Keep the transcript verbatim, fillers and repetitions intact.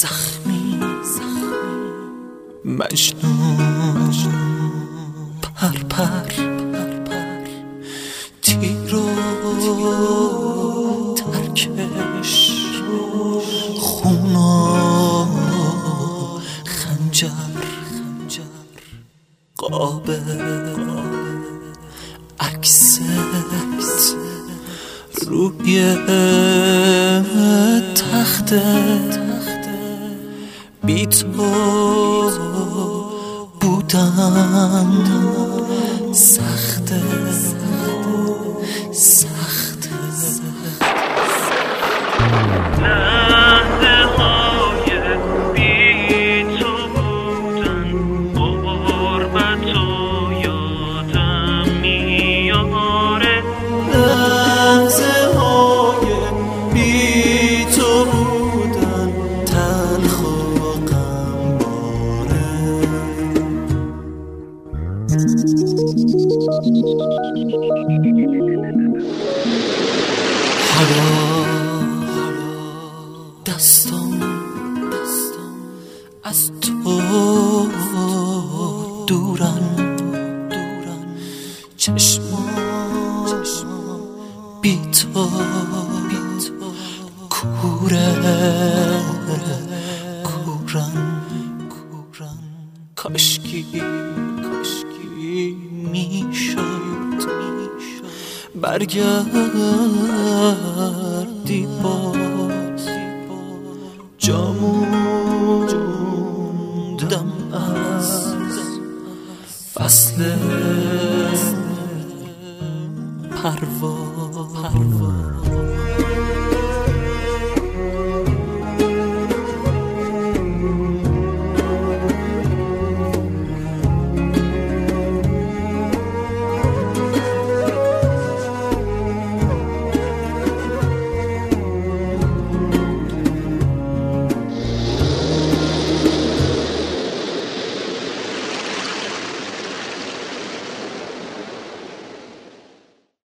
زخمی مجنون پر پر تیر و ترکش خون و خنجر قابل عکست روی تخته بی تو بودن سخته سخته لحظه های بی تو بودن غربت و یادم میاره لحظه های بی تو بودن تلخ و غمباره حالا دستم از تو دورن چشمام بی تو کوره کورن کاشکی میشد برگردی باز جاموندم از فصل پرواز